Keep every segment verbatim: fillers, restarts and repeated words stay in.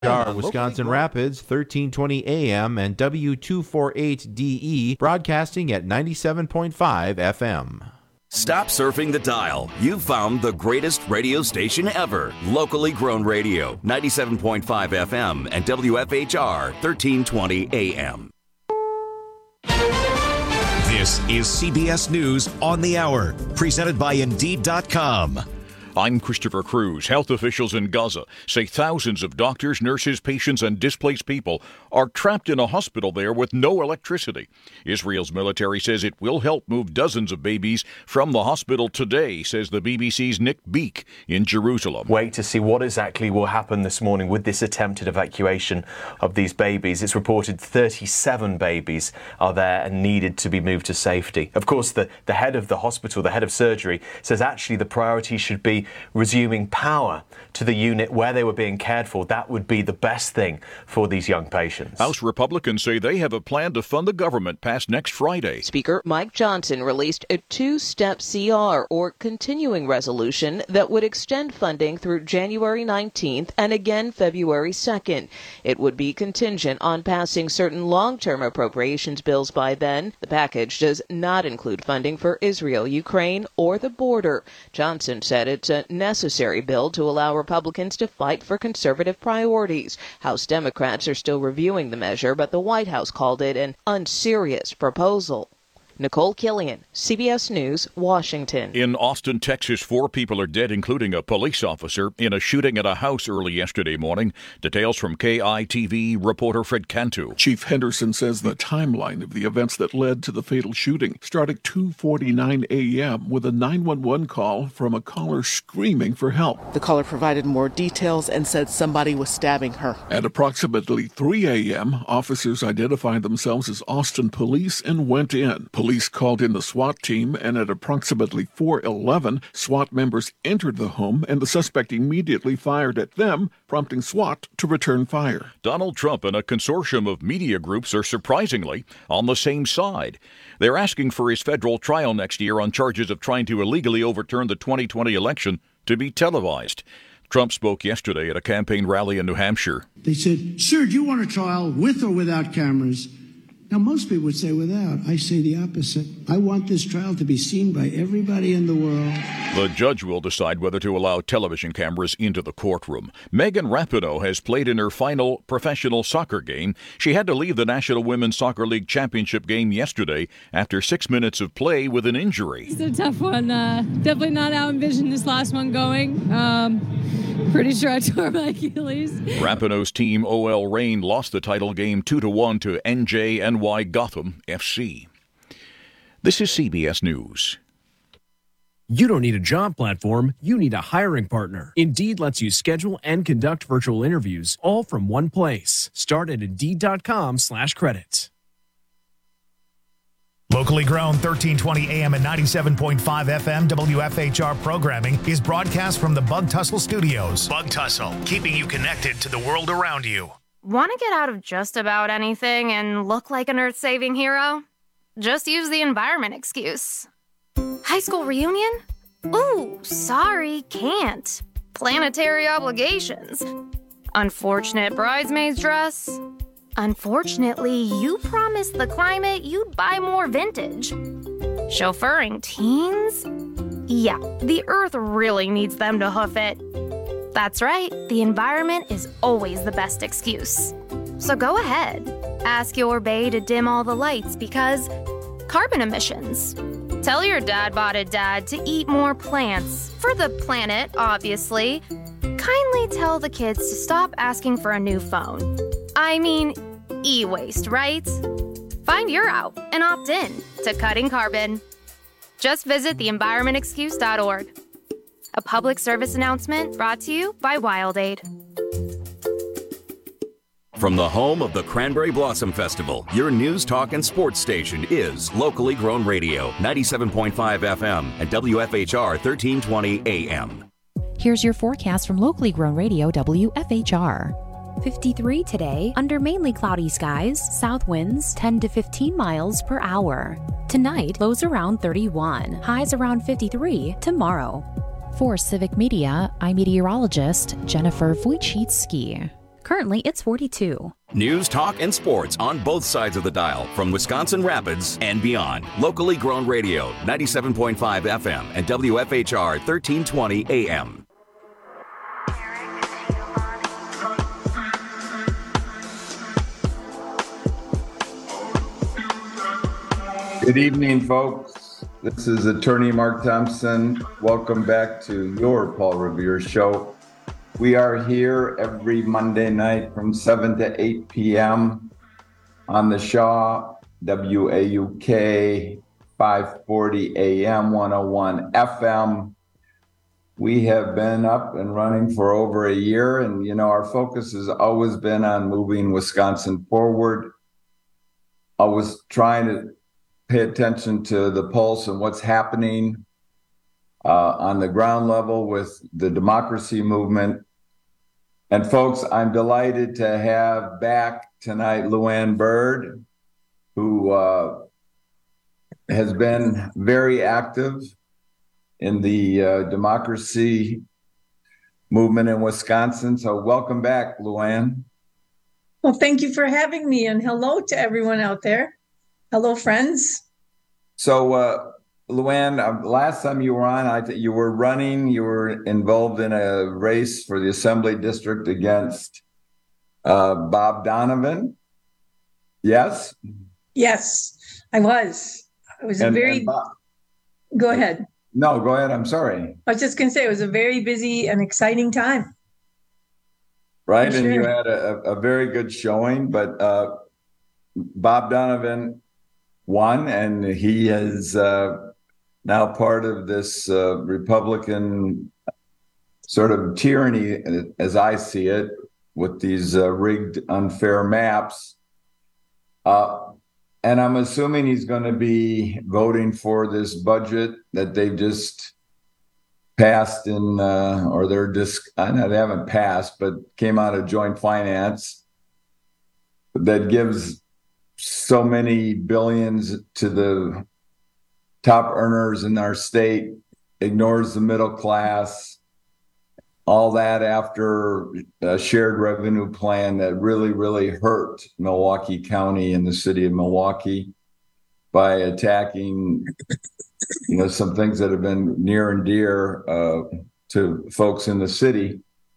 Wisconsin Rapids, thirteen twenty A M and W two forty-eight D E, broadcasting at ninety-seven point five F M. Stop surfing the dial. You've found the greatest radio station ever. Locally grown radio, ninety-seven point five F M and W F H R, thirteen twenty A M. This is C B S News on the Hour, presented by Indeed dot com. I'm Christopher Cruz. Health officials in Gaza say thousands of doctors, nurses, patients, and displaced people are trapped in a hospital there with no electricity. Israel's military says it will help move dozens of babies from the hospital today, says the B B C's Nick Beak in Jerusalem. Wait to see what exactly will happen this morning with this attempted evacuation of these babies. It's reported thirty-seven babies are there and needed to be moved to safety. Of course, the, the head of the hospital, the head of surgery, says actually the priority should be resuming power to the unit where they were being cared for. That would be the best thing for these young patients. House Republicans say they have a plan to fund the government past next Friday. Speaker Mike Johnson released a two-step C R, or continuing resolution, that would extend funding through January nineteenth and again February second. It would be contingent on passing certain long-term appropriations bills by then. The package does not include funding for Israel, Ukraine, or the border. Johnson said it's a necessary bill to allow Republicans to fight for conservative priorities. House Democrats are still reviewing the measure, but the White House called it an unserious proposal. Nicole Killian, C B S News, Washington. In Austin, Texas, four people are dead, including a police officer, in a shooting at a house early yesterday morning. Details from K I T V reporter Fred Cantu. Chief Henderson says the timeline of the events that led to the fatal shooting started at two forty-nine A M with a nine one one call from a caller screaming for help. The caller provided more details and said somebody was stabbing her. At approximately three A M, officers identified themselves as Austin police and went in. Police called in the SWAT team, and at approximately four eleven, SWAT members entered the home, and the suspect immediately fired at them, prompting SWAT to return fire. Donald Trump and a consortium of media groups are surprisingly on the same side. They're asking for his federal trial next year on charges of trying to illegally overturn the twenty twenty election to be televised. Trump spoke yesterday at a campaign rally in New Hampshire. They said, "Sir, do you want a trial with or without cameras?" Now, most people would say without. I say the opposite. I want this trial to be seen by everybody in the world. The judge will decide whether to allow television cameras into the courtroom. Megan Rapinoe has played in her final professional soccer game. She had to leave the National Women's Soccer League Championship game yesterday after six minutes of play with an injury. It's a tough one. Uh, definitely not how I envisioned this last one going. Um, pretty sure I tore my Achilles. Rapinoe's team, O L Reign, lost the title game two to one to N J N Y Gotham F C. This is C B S News. You don't need a job platform, you need a hiring partner. Indeed lets you schedule and conduct virtual interviews all from one place. Start at Indeed.com slash credits. Locally grown, thirteen twenty A M and ninety-seven point five F M W F H R programming is broadcast from the Bug Tussle Studios. Bug Tussle, keeping you connected to the world around you. Want to get out of just about anything and look like an earth-saving hero? Just use the environment excuse. High school reunion? Ooh, sorry, can't. Planetary obligations. Unfortunate bridesmaid's dress. Unfortunately, you promised the climate you'd buy more vintage. Chauffeuring teens? Yeah, the earth really needs them to hoof it. That's right, the environment is always the best excuse. So go ahead, ask your bae to dim all the lights because carbon emissions. Tell your dad-botted dad to eat more plants, for the planet, obviously. Kindly tell the kids to stop asking for a new phone. I mean, e-waste, right? Find your out and opt in to cutting carbon. Just visit the environment excuse dot org. A public service announcement brought to you by WildAid. From the home of the Cranberry Blossom Festival, your news, talk, and sports station is Locally Grown Radio, ninety-seven point five F M and W F H R thirteen twenty A M. Here's your forecast from Locally Grown Radio, W F H R. fifty-three today, under mainly cloudy skies, south winds ten to fifteen miles per hour. Tonight, lows around thirty-one, highs around fifty-three tomorrow. For Civic Media, I'm meteorologist Jennifer Wojcicki. Currently, it's forty-two. News, talk, and sports on both sides of the dial from Wisconsin Rapids and beyond. Locally grown radio, ninety-seven point five F M and W F H R thirteen twenty A M. Good evening, folks. This is Attorney Mark Thompson. Welcome back to your Paul Revere Show. We are here every Monday night from seven to eight p.m. on the Shaw, W A U K, five forty A M, one oh one F M. We have been up and running for over a year, and, you know, our focus has always been on moving Wisconsin forward, always trying to pay attention to the pulse and what's happening uh, on the ground level with the democracy movement. And folks, I'm delighted to have back tonight Luann Byrd, who uh, has been very active in the uh, democracy movement in Wisconsin. So welcome back, Luann. Well, thank you for having me, and hello to everyone out there. Hello, friends. So, uh, Luann, uh, last time you were on, I th- you were running, you were involved in a race for the Assembly District against uh, Bob Donovan. Yes? Yes, I was. It was And- a very, and Bob- go ahead. No, go ahead. I'm sorry. I was just going to say, it was a very busy and exciting time. Right. For And you sure. had a, a very good showing, but uh, Bob Donovan won, and he is uh, now part of this uh, Republican sort of tyranny, as I see it, with these uh, rigged, unfair maps. Uh, and I'm assuming he's going to be voting for this budget that they've just passed in, uh, or they're just, I know they haven't passed, but came out of joint finance that gives so many billions to the top earners in our state, ignores the middle class, all that after a shared revenue plan that really, really hurt Milwaukee County and the city of Milwaukee by attacking, you know, some things that have been near and dear uh, to folks in the city.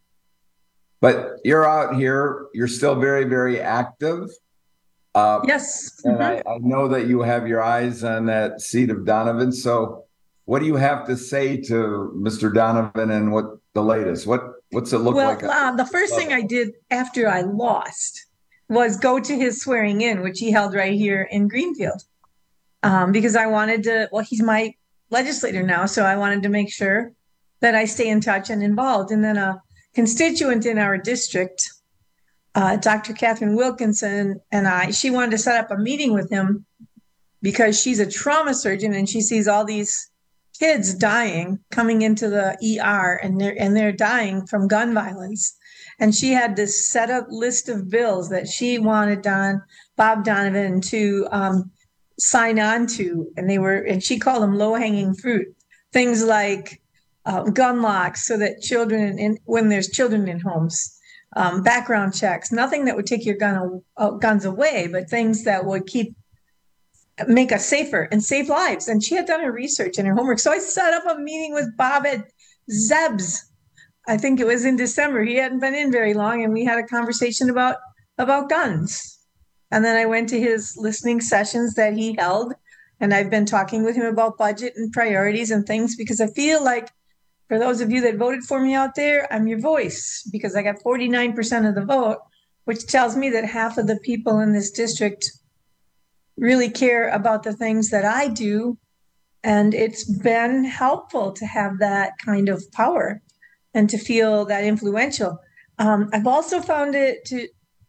But you're out here, you're still very, very active. Uh, yes. And Mm-hmm. I, I know that you have your eyes on that seat of Donovan. So what do you have to say to Mister Donovan and what the latest? What What's it look well, like? uh, the first thing I did after I lost was go to his swearing in, which he held right here in Greenfield, um, because I wanted to, well, he's my legislator now, so I wanted to make sure that I stay in touch and involved. And then a constituent in our district, uh, Doctor Catherine Wilkinson, and I, she wanted to set up a meeting with him because she's a trauma surgeon and she sees all these kids dying coming into the E R, and they're and they're dying from gun violence. And she had this set up list of bills that she wanted Don Bob Donovan to um, sign on to, and they were, and she called them low hanging fruit. Things like uh, gun locks, so that children, in, when there's children in homes, um, background checks, nothing that would take your gun uh, guns away, but things that would keep make us safer and save lives. And she had done her research and her homework. So I set up a meeting with Bob at Zeb's. I think it was in December. He hadn't been in very long, and we had a conversation about about guns. And then I went to his listening sessions that he held, and I've been talking with him about budget and priorities and things, because I feel like, for those of you that voted for me out there, I'm your voice, because I got forty-nine percent of the vote, which tells me that half of the people in this district really care about the things that I do. And it's been helpful to have that kind of power and to feel that influential. Um, I've also found it to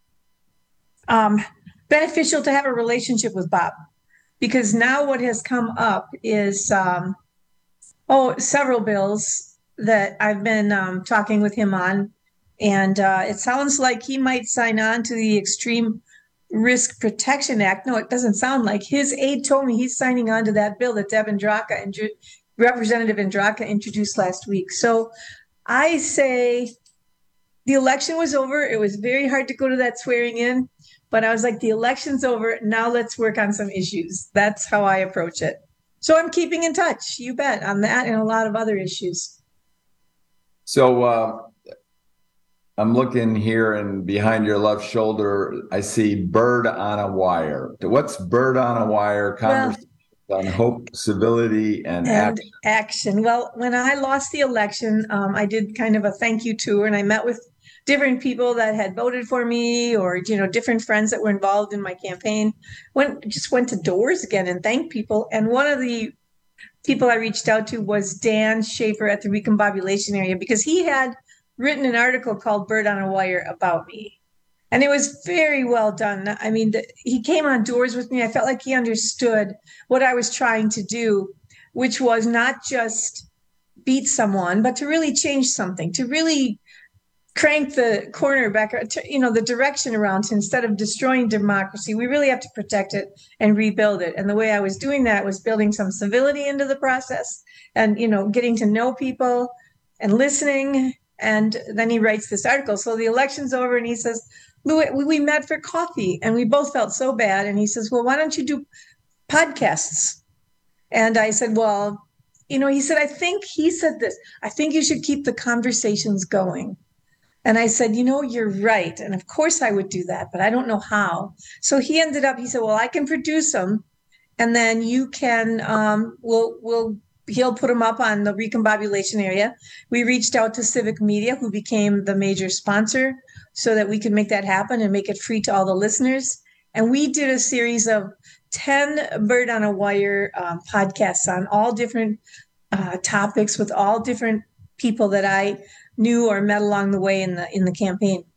um, beneficial to have a relationship with Bob, because now what has come up is, um, oh, several bills that I've been um, talking with him on. And uh, it sounds like he might sign on to the Extreme Risk Protection Act. No, it doesn't sound like. His aide told me he's signing on to that bill that Deb Andraka and Representative Andraka introduced last week. So I say the election was over. It was very hard to go to that swearing in, but I was like, the election's over. Now let's work on some issues. That's how I approach it. So I'm keeping in touch, you bet, on that and a lot of other issues. So uh, I'm looking here, and behind your left shoulder, I see Bird on a Wire. What's Bird on a Wire? Conversation well, on hope, civility, and, and action. action. Well, when I lost the election, um, I did kind of a thank you tour, and I met with different people that had voted for me, or, you know, different friends that were involved in my campaign. Went, just went to doors again and thanked people. And one of the people I reached out to was Dan Schaefer at the Recombobulation area, because he had written an article called Bird on a Wire about me. And it was very well done. I mean, the, he came on doors with me. I felt like he understood what I was trying to do, which was not just beat someone, but to really change something, to really crank the corner back, you know, the direction around. Instead of destroying democracy, we really have to protect it and rebuild it. And the way I was doing that was building some civility into the process and, you know, getting to know people and listening. And then he writes this article. So the election's over and he says, Lou, we met for coffee and we both felt so bad. And he says, well, why don't you do podcasts? And I said, well, you know, he said, I think he said this, I think you should keep the conversations going. And I said, you know, you're right. And of course I would do that, but I don't know how. So he ended up, he said, well, I can produce them. And then you can, um, we'll, we'll, he'll put them up on the Recombobulation area. We reached out to Civic Media, who became the major sponsor, so that we could make that happen and make it free to all the listeners. And we did a series of ten Bird on a Wire um, podcasts on all different uh, topics with all different people that I knew or met along the way in the in the campaign.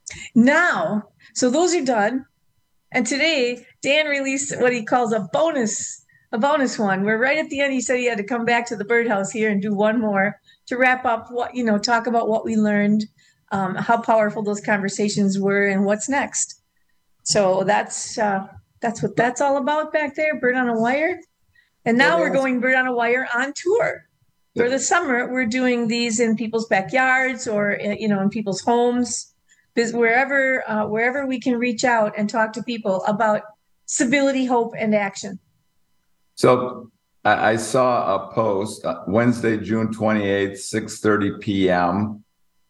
Now, so those are done. And today, Dan released what he calls a bonus, a bonus one, where right at the end, he said he had to come back to the birdhouse here and do one more to wrap up what, you know, talk about what we learned, um, how powerful those conversations were, and what's next. So that's uh, that's what that's all about back there, Bird on a Wire. And now we're going Bird on a Wire on tour. For the summer, we're doing these in people's backyards or, you know, in people's homes, wherever uh, wherever we can reach out and talk to people about civility, hope, and action. So I, I saw a post uh, Wednesday, June twenty-eighth, six thirty p.m.,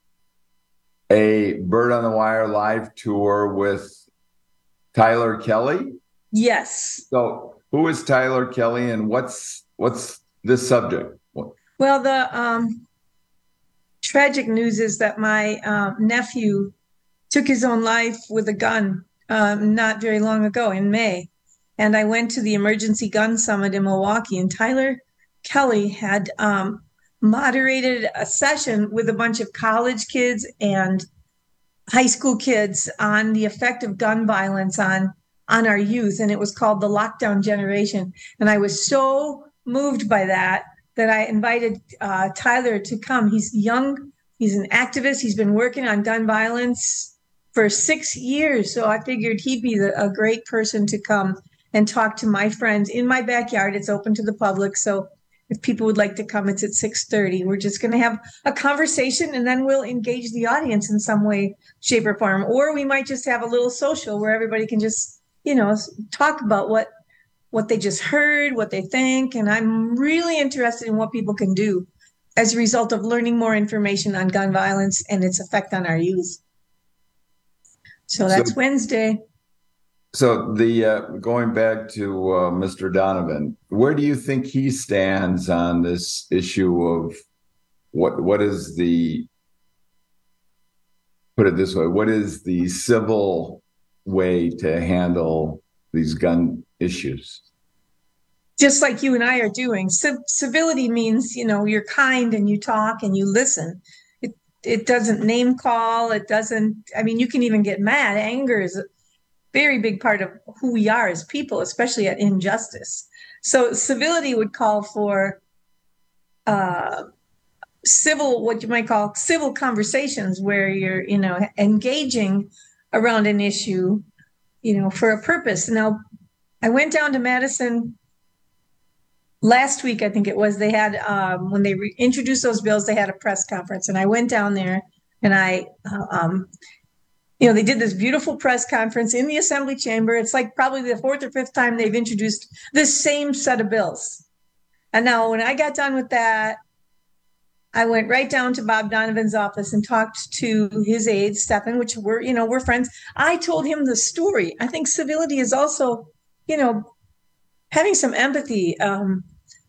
a Bird on the Wire live tour with Tyler Kelly. Yes. So who is Tyler Kelly, and what's what's this subject? What? Well, the um, tragic news is that my uh, nephew took his own life with a gun um, not very long ago in May. And I went to the Emergency Gun Summit in Milwaukee, and Tyler Kelly had um, moderated a session with a bunch of college kids and high school kids on the effect of gun violence on, on our youth. And it was called the Lockdown Generation. And I was so moved by that that I invited uh, Tyler to come. He's young. He's an activist. He's been working on gun violence for six years. So I figured he'd be the, a great person to come and talk to my friends in my backyard. It's open to the public. So if people would like to come, it's at six thirty. We're just going to have a conversation, and then we'll engage the audience in some way, shape, or form. Or we might just have a little social where everybody can just, you know, talk about what what they just heard, what they think. And I'm really interested in what people can do as a result of learning more information on gun violence and its effect on our youth. So that's so, Wednesday. So the uh, going back to uh, Mister Donovan, where do you think he stands on this issue of what what is the, put it this way, what is the civil way to handle these gun issues? Just like you and I are doing. C- civility means, you know, you're kind and you talk and you listen. It it doesn't name call. It doesn't, I mean, you can even get mad. Anger is a very big part of who we are as people, especially at injustice. So civility would call for uh, civil, what you might call civil conversations, where you're, you know, engaging around an issue, you know, for a purpose. Now, I went down to Madison last week, I think it was. They had, um, when they re- introduced those bills, they had a press conference. And I went down there And I, uh, um, you know, they did this beautiful press conference in the Assembly chamber. It's like probably the fourth or fifth time they've introduced this same set of bills. And now when I got done with that, I went right down to Bob Donovan's office and talked to his aide, Stephan, which we're, you know, we're friends. I told him the story. I think civility is also, you know, having some empathy. Um,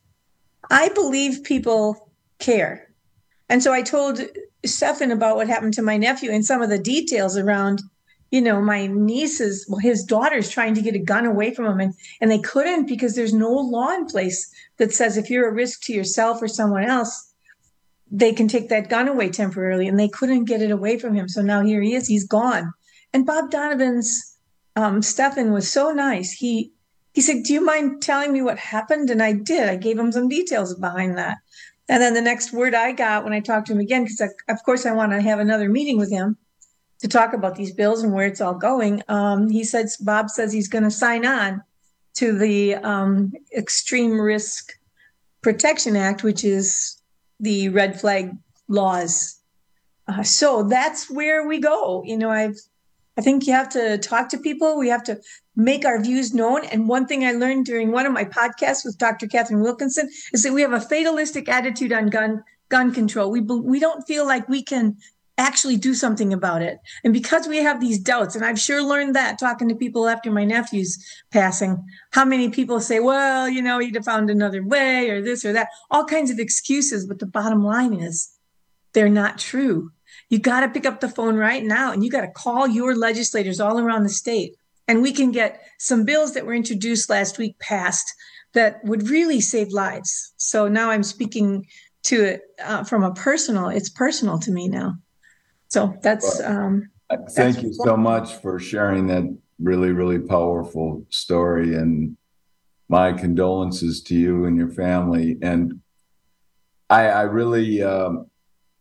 I believe people care. And so I told Stephan about what happened to my nephew and some of the details around, you know, my niece's, well, his daughter's trying to get a gun away from him. And, and they couldn't because there's no law in place that says if you're a risk to yourself or someone else, they can take that gun away temporarily, and they couldn't get it away from him. So now here he is, he's gone. And Bob Donovan's um, Stephan was so nice. He he said, do you mind telling me what happened? And I did. I gave him some details behind that. And then the next word I got when I talked to him again, because of course I want to have another meeting with him to talk about these bills and where it's all going. Um, he said, Bob says he's going to sign on to the um, Extreme Risk Protection Act, which is the red flag laws. Uh, so that's where we go. You know, I've, I think you have to talk to people. We have to make our views known. And one thing I learned during one of my podcasts with Doctor Catherine Wilkinson is that we have a fatalistic attitude on gun, gun control. We, we don't feel like we can actually do something about it. And because we have these doubts, and I've sure learned that talking to people after my nephew's passing, how many people say, well, you know, you'd have found another way or this or that, all kinds of excuses. But the bottom line is they're not true. You got to pick up the phone right now and you got to call your legislators all around the state. And we can get some bills that were introduced last week passed that would really save lives. So now I'm speaking to it uh, from a personal, it's personal to me now. So that's. Um, Thank that's you so much for sharing that really, really powerful story. And my condolences to you and your family. And I, I really, um,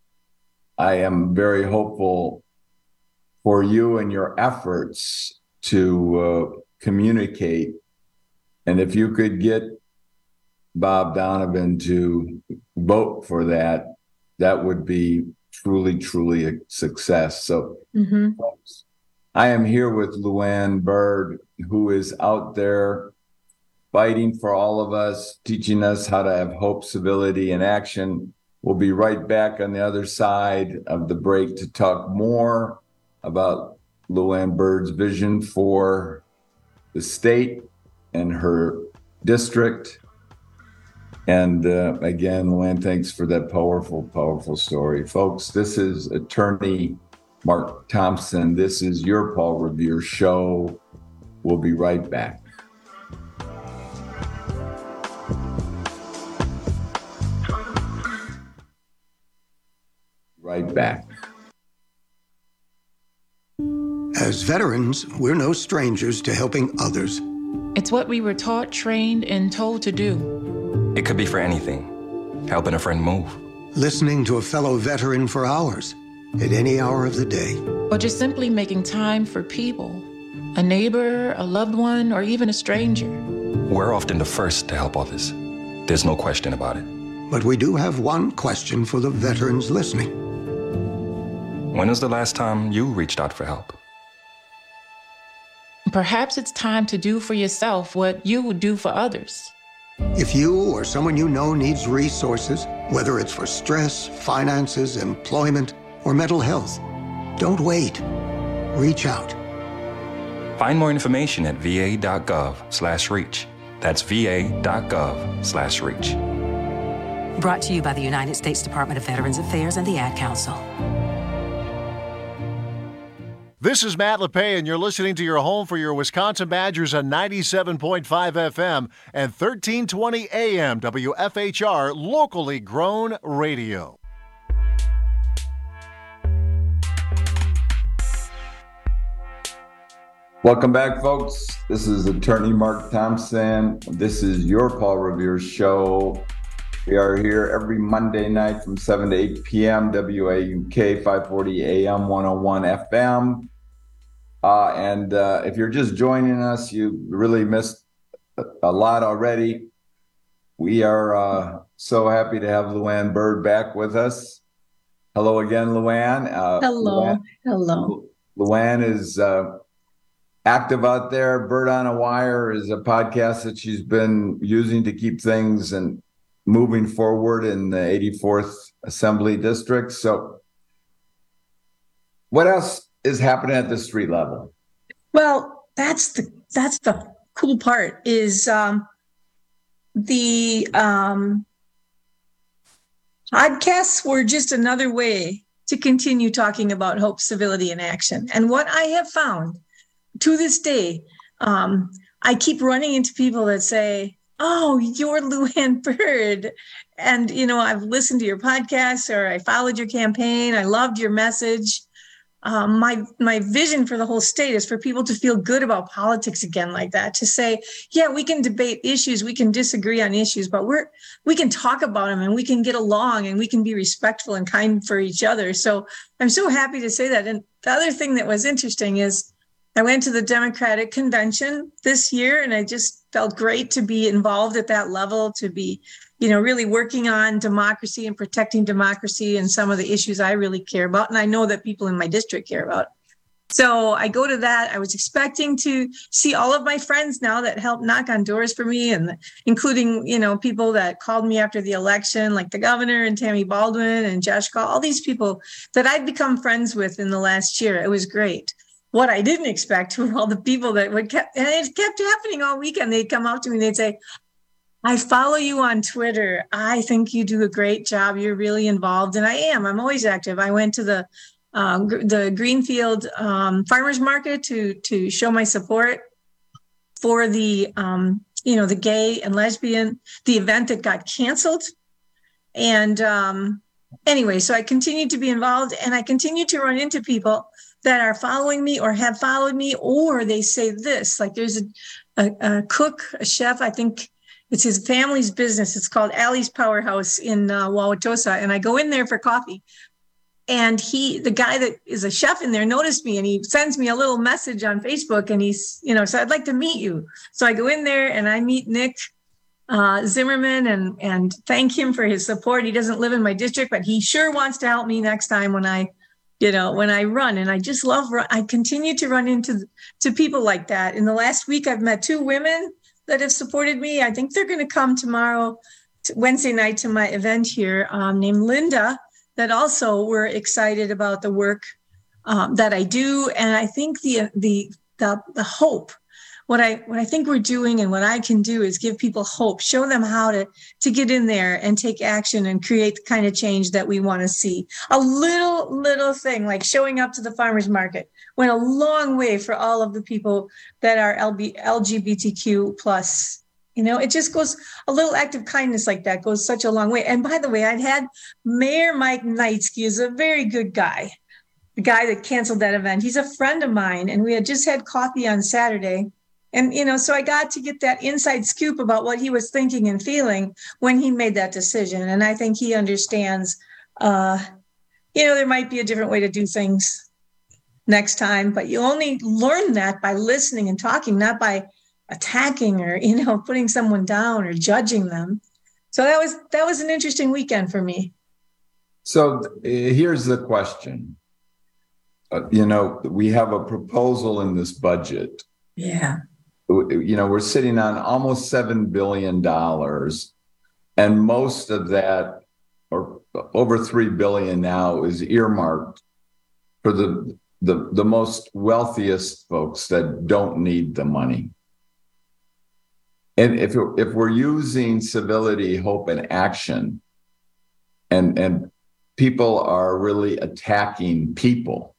I am very hopeful for you and your efforts to uh, communicate. And if you could get Bob Donovan to vote for that, that would be truly, truly a success. So mm-hmm. folks, I am here with Luann Byrd, who is out there fighting for all of us, teaching us how to have hope, civility, and action. We'll be right back on the other side of the break to talk more about Luann Byrd's vision for the state and her district. And uh, again, Luann, thanks for that powerful, powerful story. Folks, this is attorney Mark Thompson. This is your Paul Revere Show. We'll be right back. Right back. As veterans, we're no strangers to helping others. It's what we were taught, trained, and told to do. It could be for anything. Helping a friend move. Listening to a fellow veteran for hours, at any hour of the day. Or just simply making time for people. A neighbor, a loved one, or even a stranger. We're often the first to help others. There's no question about it. But we do have one question for the veterans listening. When was the last time you reached out for help? Perhaps it's time to do for yourself what you would do for others. If you or someone you know needs resources, whether it's for stress, finances, employment, or mental health, don't wait. Reach out. Find more information at va.gov slash reach. That's va.gov slash reach. Brought to you by the United States Department of Veterans Affairs and the Ad Council. This is Matt LePay, and you're listening to your home for your Wisconsin Badgers on ninety-seven point five F M and thirteen twenty A M W F H R, locally grown radio. Welcome back, folks. This is attorney Mark Thompson. This is your Paul Revere Show. We are here every Monday night from seven to eight P M, W A U K, five forty A M, one oh one F M. Uh, and uh, if you're just joining us, you really missed a lot already. We are uh, so happy to have Luann Byrd back with us. hello again, Luann. Uh, Hello. Luann, Hello. Luann is uh, active out there. Bird on a Wire is a podcast that she's been using to keep things and moving forward in the eighty-fourth Assembly District. So what else is happening at the street level? Well, that's the that's the cool part is um, the um, podcasts were just another way to continue talking about hope, civility, and action. And what I have found to this day, um, I keep running into people that say, oh, you're Luann Bird. And, you know, I've listened to your podcast, or I followed your campaign. I loved your message. Um, my my vision for the whole state is for people to feel good about politics again like that, to say, yeah, we can debate issues, we can disagree on issues, but we're we can talk about them and we can get along and we can be respectful and kind for each other. So I'm so happy to say that. And the other thing that was interesting is I went to the Democratic Convention this year, and I just felt great to be involved at that level, to be, you know, really working on democracy and protecting democracy and some of the issues I really care about. And I know that people in my district care about. So I go to that. I was expecting to see all of my friends now that helped knock on doors for me, and including, you know, people that called me after the election, like the governor and Tammy Baldwin and Josh Call, all these people that I've become friends with in the last year. It was great. What I didn't expect were all the people that would kept, and it kept happening all weekend. They'd come up to me and they'd say, I follow you on Twitter. I think you do a great job. You're really involved. And I am. I'm always active. I went to the um, the Greenfield um, Farmers Market to to show my support for the, um, you know, the gay and lesbian, the event that got canceled. And um, anyway, so I continued to be involved, and I continue to run into people that are following me or have followed me, or they say this, like there's a, a, a cook, a chef, I think it's his family's business. It's called Allie's Powerhouse in uh, Wauwatosa. And I go in there for coffee. And he, the guy that is a chef in there, noticed me, and he sends me a little message on Facebook, and he's, you know, so I'd like to meet you. So I go in there and I meet Nick uh, Zimmerman and, and thank him for his support. He doesn't live in my district, but he sure wants to help me next time when I, you know, when I run. And I just love, I continue to run into to people like that. In the last week, I've met two women that have supported me. I think they're going to come tomorrow, to Wednesday night, to my event here, um, named Linda, that also were excited about the work um, that I do. And I think the, the, the, the hope, what I, what I think we're doing and what I can do is give people hope, show them how to, to get in there and take action and create the kind of change that we want to see. A little, little thing like showing up to the farmers market went a long way for all of the people that are L G B T Q plus. You know, it just goes, a little act of kindness like that goes such a long way. And by the way, I'd had Mayor Mike Knightsky is a very good guy, the guy that canceled that event. He's a friend of mine, and we had just had coffee on Saturday. And, you know, so I got to get that inside scoop about what he was thinking and feeling when he made that decision. And I think he understands, uh, you know, there might be a different way to do things next time, but you only learn that by listening and talking, not by attacking or, you know, putting someone down or judging them. So that was, that was an interesting weekend for me. So uh, here's the question. Uh, you know, we have a proposal in this budget. Yeah. You know, we're sitting on almost seven billion dollars, and most of that, or over three billion dollars now, is earmarked for the, the, the most wealthiest folks that don't need the money. And if, if we're using civility, hope, and action, and, and people are really attacking people,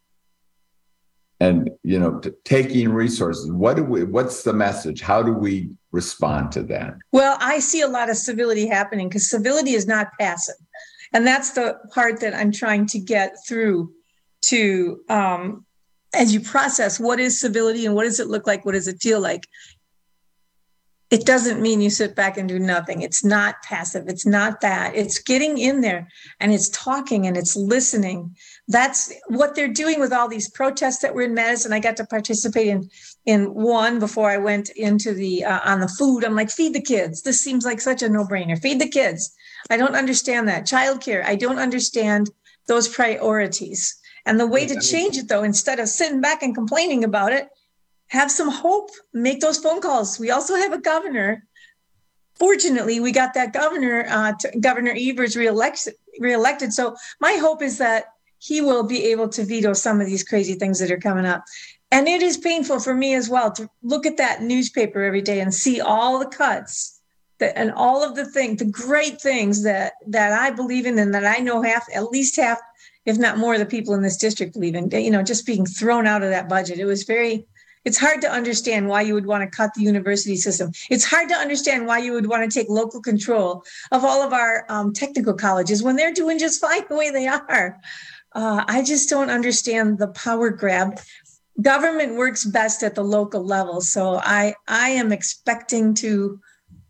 and, you know, t- taking resources, what do we, what's the message? How do we respond to that? Well, I see a lot of civility happening because civility is not passive. And that's the part that I'm trying to get through to, um, as you process what is civility and what does it look like? What does it feel like? It doesn't mean you sit back and do nothing. It's not passive. It's not that. It's getting in there and it's talking and it's listening. That's what they're doing with all these protests that were in Madison. I got to participate in in one before I went into the uh, on the food. I'm like, feed the kids. This seems like such a no-brainer. Feed the kids. I don't understand that. Childcare. I don't understand those priorities. And the way to change it, though, instead of sitting back and complaining about it, have some hope, make those phone calls. We also have a governor. Fortunately, we got that governor, uh, to, Governor Evers reelected, reelected. So my hope is that he will be able to veto some of these crazy things that are coming up. And it is painful for me as well to look at that newspaper every day and see all the cuts that, and all of the things, the great things that, that I believe in and that I know half, at least half, if not more, of the people in this district believe in, you know, just being thrown out of that budget. It was very, it's hard to understand why you would want to cut the university system. It's hard to understand why you would want to take local control of all of our um, technical colleges when they're doing just fine the way they are. Uh, I just don't understand the power grab. Government works best at the local level. So I, I am expecting to,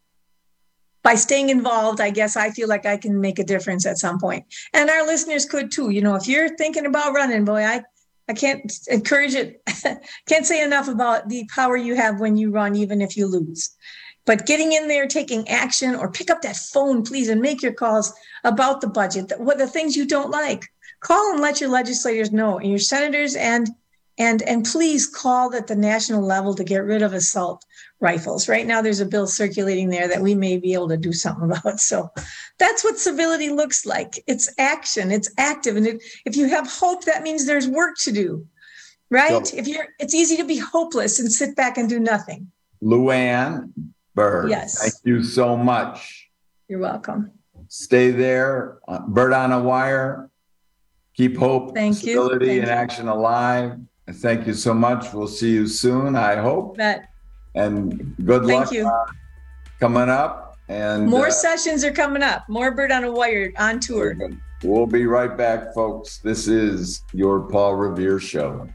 by staying involved, I guess I feel like I can make a difference at some point. And our listeners could too. You know, if you're thinking about running, boy, I, I can't encourage it. Can't say enough about the power you have when you run, even if you lose. But getting in there, taking action, or pick up that phone, please, and make your calls about the budget, what the things you don't like. Call and let your legislators know, and your senators, and and and please call at the national level to get rid of assault rifles. Right now, there's a bill circulating there that we may be able to do something about. So that's what civility looks like. It's action. It's active. And it, if you have hope, that means there's work to do, right? So, if you're, it's easy to be hopeless and sit back and do nothing. Luann Bird, yes. Thank you so much. You're welcome. Stay there. Uh, Bird on a Wire. Keep hope, thank civility, you. Thank and you. action alive. Thank you so much. We'll see you soon, I hope. Bet. And good Thank luck you. Uh, coming up. And more uh, sessions are coming up. More Bird on a Wire on tour. We'll be right back, folks. This is your Paul Revere Show.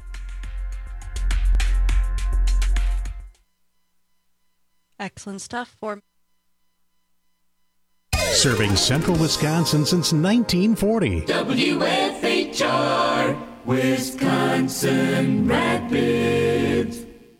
Excellent stuff for serving central Wisconsin since nineteen forty. W F H R, Wisconsin Rapids.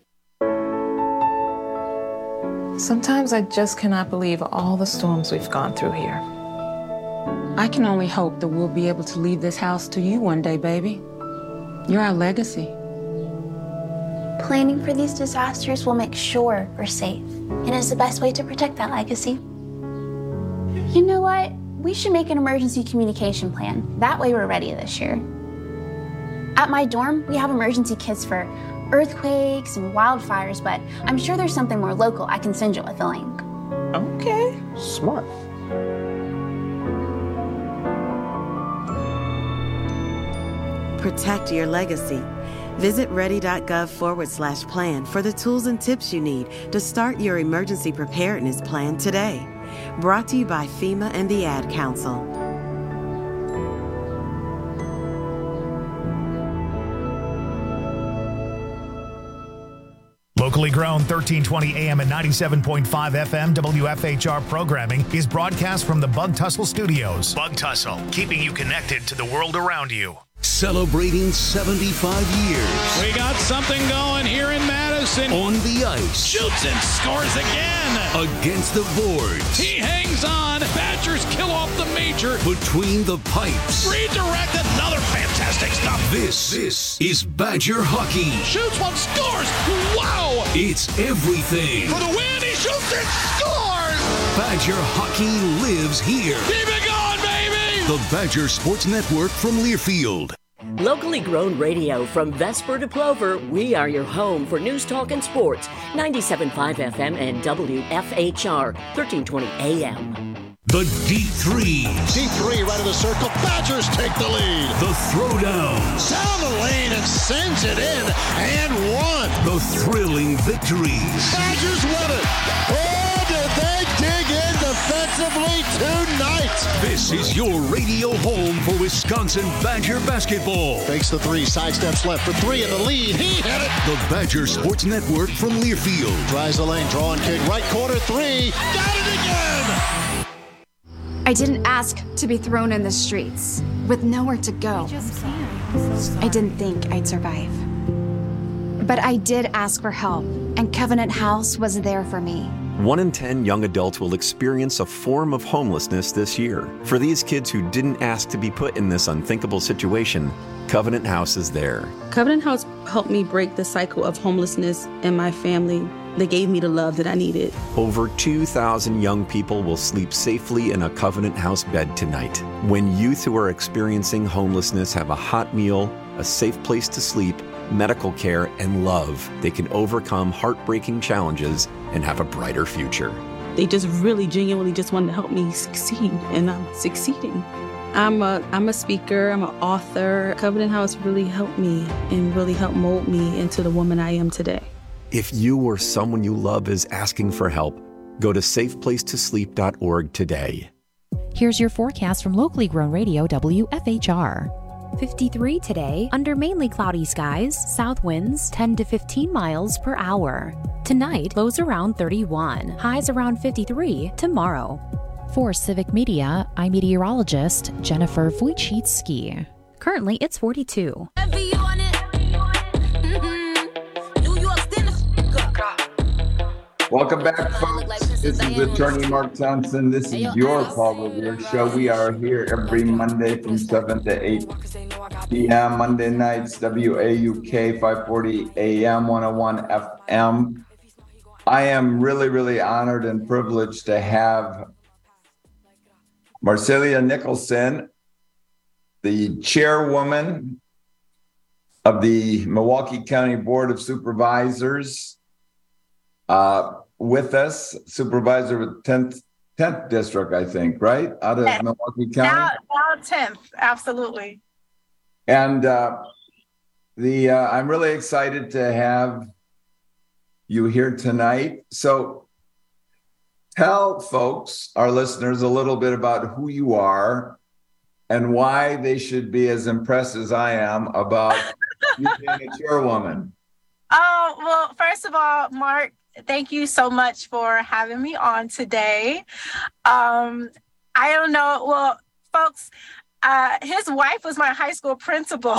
Sometimes I just cannot believe all the storms we've gone through here. I can only hope that we'll be able to leave this house to you one day, baby. You're our legacy. Planning for these disasters will make sure we're safe, and is the best way to protect that legacy. You know what? We should make an emergency communication plan. That way we're ready this year. At my dorm, we have emergency kits for earthquakes and wildfires, but I'm sure there's something more local I can send you with a link. Okay, smart. Protect your legacy. Visit ready.gov forward slash plan for the tools and tips you need to start your emergency preparedness plan today. Brought to you by FEMA and the Ad Council. Locally grown thirteen twenty A M and ninety-seven point five F M W F H R programming is broadcast from the Bug Tussle Studios. Bug Tussle, keeping you connected to the world around you. Celebrating seventy-five years. We got something going here in Madison. On the ice. Shoots and scores again. Against the boards. He hangs on. Badgers kill off the major. Between the pipes. Redirect, another fantastic stop. This, this is Badger hockey. Shoots one, scores. Wow. It's everything. For the win, he shoots and scores. Badger hockey lives here. Keep it going, baby. The Badger Sports Network from Learfield. Locally grown radio from Vesper to Plover, we are your home for news, talk, and sports. ninety-seven point five F M and W F H R, thirteen twenty A M. The deep threes. Deep three right of the circle. Badgers take the lead. The throwdowns. Down the lane and sends it in and one. The thrilling victories. Badgers win it. Oh, did they dig in defensively tonight? This is your radio home for Wisconsin Badger basketball. Fakes the three, sidesteps left for three in the lead. He hit it. The Badger Sports Network from Learfield. Tries the lane, draw and kick, right corner three. Got it again. I didn't ask to be thrown in the streets with nowhere to go. I didn't think I'd survive. But I did ask for help, and Covenant House was there for me. One in ten young adults will experience a form of homelessness this year. For these kids who didn't ask to be put in this unthinkable situation, Covenant House is there. Covenant House helped me break the cycle of homelessness in my family. They gave me the love that I needed. Over two thousand young people will sleep safely in a Covenant House bed tonight. When youth who are experiencing homelessness have a hot meal, a safe place to sleep, medical care, and love, they can overcome heartbreaking challenges and have a brighter future. They just really genuinely just wanted to help me succeed, and I'm succeeding. I'm a, I'm a speaker, I'm an author. Covenant House really helped me and really helped mold me into the woman I am today. If you or someone you love is asking for help, go to safe place to sleep dot org today. Here's your forecast from locally grown radio W F H R. fifty-three today, under mainly cloudy skies, south winds ten to fifteen miles per hour. Tonight, lows around thirty-one, highs around fifty-three tomorrow. For Civic Media, I'm meteorologist Jennifer Wojcicki. Currently, it's forty-two. Welcome back, folks. This is Attorney Mark Thompson. This is your Paul Revere Show. We are here every Monday from seven to eight p.m. Monday nights, W A U K, five forty A M, one oh one F M. I am really, really honored and privileged to have Marcelia Nicholson, the chairwoman of the Milwaukee County Board of Supervisors, uh, with us, supervisor with tenth, tenth district, I think, right? Out of yes. Milwaukee County? Now, now tenth, absolutely. And uh, the uh, I'm really excited to have you here tonight. So tell folks, our listeners, a little bit about who you are and why they should be as impressed as I am about you being a chairwoman. Oh, well, first of all, Mark, thank you so much for having me on today. Um, I don't know. Well, folks, uh, his wife was my high school principal,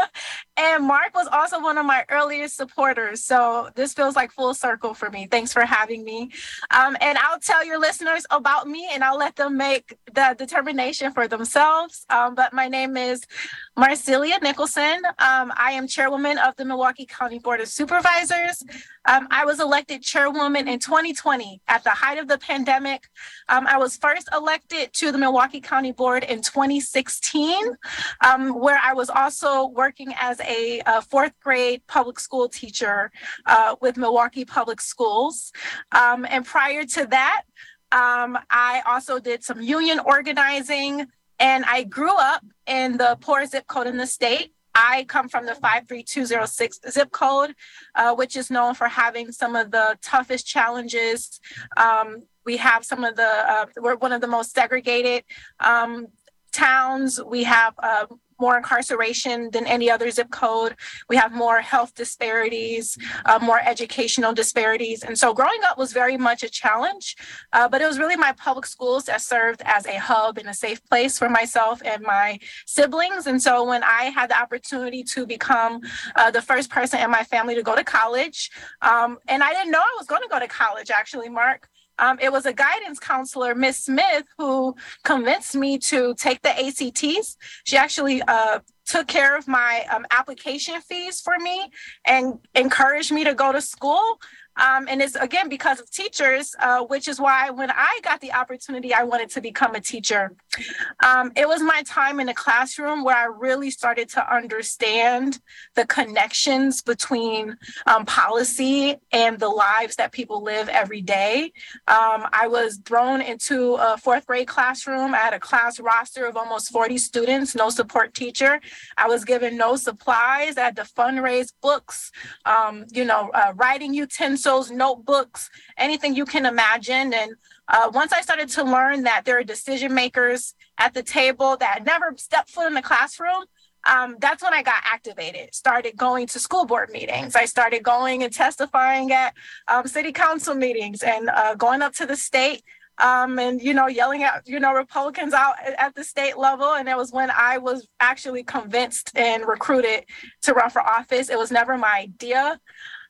and Mark was also one of my earliest supporters. So this feels like full circle for me. Thanks for having me. Um, and I'll tell your listeners about me, and I'll let them make the determination for themselves. Um, but my name is Marcelia Nicholson. Um, I am chairwoman of the Milwaukee County Board of Supervisors. Um, I was elected chairwoman in twenty twenty at the height of the pandemic. Um, I was first elected to the Milwaukee County Board in twenty sixteen, um, where I was also working as a, a fourth grade public school teacher uh, with Milwaukee Public Schools. Um, and prior to that, um, I also did some union organizing, and I grew up in the poorest zip code in the state. I come from the five three two zero six zip code, uh, which is known for having some of the toughest challenges. Um, we have some of the, uh, we're one of the most segregated um, towns. We have uh, more incarceration than any other zip code. We have more health disparities, uh, more educational disparities. And so growing up was very much a challenge, uh, but it was really my public schools that served as a hub and a safe place for myself and my siblings. And so when I had the opportunity to become uh, the first person in my family to go to college, um, and I didn't know I was going to go to college, actually, Mark. Um, it was a guidance counselor, Miss Smith, who convinced me to take the A C Ts. She actually uh, took care of my um, application fees for me and encouraged me to go to school. Um, and it's, again, because of teachers, uh, which is why when I got the opportunity, I wanted to become a teacher. Um, it was my time in the classroom where I really started to understand the connections between um, policy and the lives that people live every day. Um, I was thrown into a fourth grade classroom. I had a class roster of almost forty students, no support teacher. I was given no supplies. I had to fundraise books, um, you know, uh, writing utensils, notebooks, anything you can imagine. And uh, once I started to learn that there are decision makers at the table that had never stepped foot in the classroom, um, that's when I got activated, started going to school board meetings. I started going and testifying at um, city council meetings and uh, going up to the state Um, and, you know, yelling at, you know, Republicans out at the state level. And it was when I was actually convinced and recruited to run for office. It was never my idea.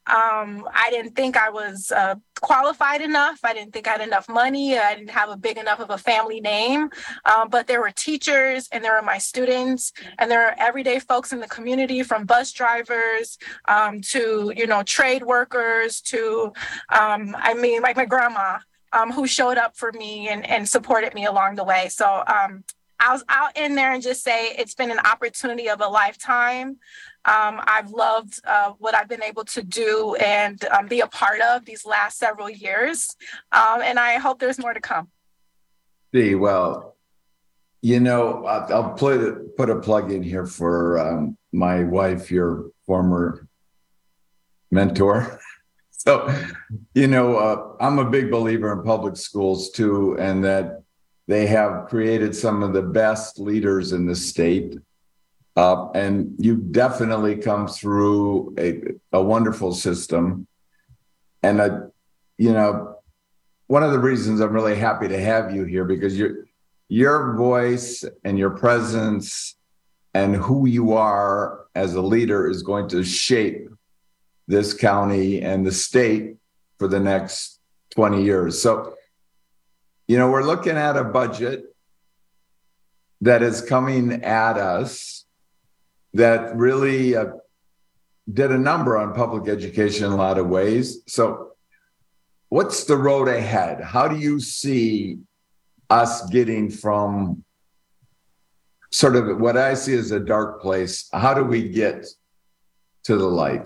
Um, I didn't think I was uh, qualified enough. I didn't think I had enough money. I didn't have a big enough of a family name. Um, but there were teachers, and there were my students, and there are everyday folks in the community, from bus drivers um, to, you know, trade workers to, um, I mean, like my grandma, um, who showed up for me and, and supported me along the way. So um, I'll, I'll end there and just say it's been an opportunity of a lifetime. Um, I've loved uh, what I've been able to do and um, be a part of these last several years. Um, and I hope there's more to come. Dee, well, you know, I'll, I'll play the, put a plug in here for um, my wife, your former mentor. So, you know, uh, I'm a big believer in public schools too, and that they have created some of the best leaders in the state. Uh, and you've definitely come through a, a wonderful system. And, uh, you know, one of the reasons I'm really happy to have you here, because your your voice and your presence and who you are as a leader is going to shape this county and the state for the next twenty years. So, you know, we're looking at a budget that is coming at us that really uh, did a number on public education in a lot of ways. So what's the road ahead? How do you see us getting from sort of what I see as a dark place? How do we get to the light?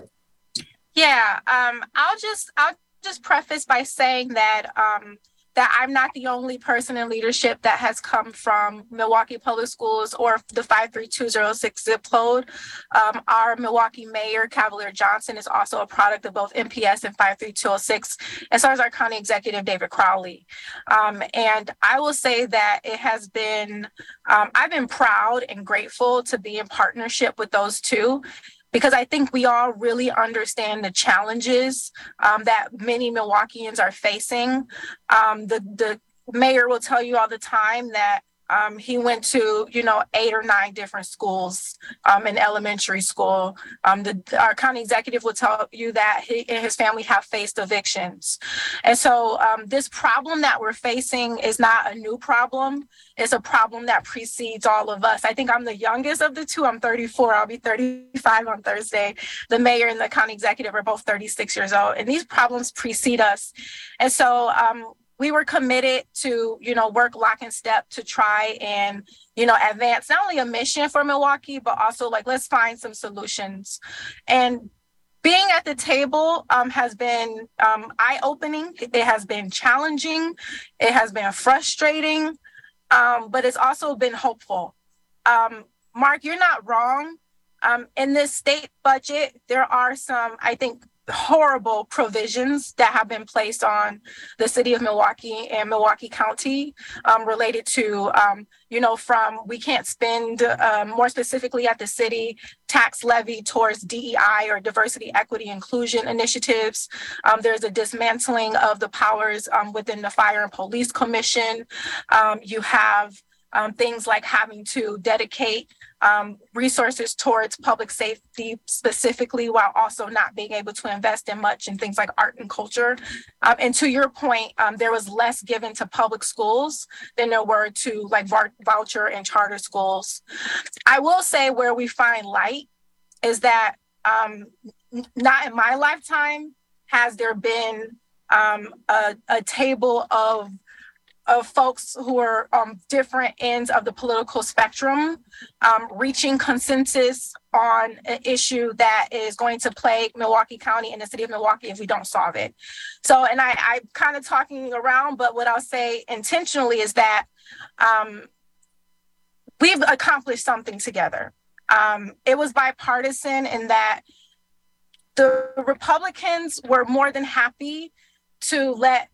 Yeah, um, I'll just I'll just preface by saying that um, that I'm not the only person in leadership that has come from Milwaukee Public Schools or the five three two zero six zip code. Um, our Milwaukee Mayor, Cavalier Johnson, is also a product of both M P S and five three two zero six, as well as our County Executive, David Crowley. Um, and I will say that it has been, um, I've been proud and grateful to be in partnership with those two, because I think we all really understand the challenges um, that many Milwaukeeans are facing. Um, the, the mayor will tell you all the time that um, he went to, you know, eight or nine different schools um, in elementary school. Um, the, our county executive will tell you that he and his family have faced evictions. And so um, this problem that we're facing is not a new problem. It's a problem that precedes all of us. I think I'm the youngest of the two. I'm thirty-four. I'll be thirty-five on Thursday. The mayor and the county executive are both thirty-six years old, and these problems precede us. And so um, we were committed to, you know, work lock and step to try and, you know, advance not only a mission for Milwaukee, but also like, let's find some solutions. And being at the table um, has been um, eye-opening. It has been challenging. It has been frustrating. Um, but it's also been hopeful. Um, Mark, you're not wrong. Um, in this state budget, there are some, I think, horrible provisions that have been placed on the city of Milwaukee and Milwaukee County um, related to, um, you know, from we can't spend um, more specifically at the city tax levy towards D E I or diversity, equity, inclusion initiatives. Um, there's a dismantling of the powers um, within the Fire and Police Commission. Um, you have um, things like having to dedicate Um, resources towards public safety specifically, while also not being able to invest in much in things like art and culture. Um, and to your point, um, there was less given to public schools than there were to like voucher and charter schools. I will say where we find light is that um, n- not in my lifetime has there been um, a, a table of of folks who are on different ends of the political spectrum, um, reaching consensus on an issue that is going to plague Milwaukee County and the city of Milwaukee if we don't solve it. So, and I, I'm kind of talking around, but what I'll say intentionally is that um, we've accomplished something together. Um, it was bipartisan in that the Republicans were more than happy to let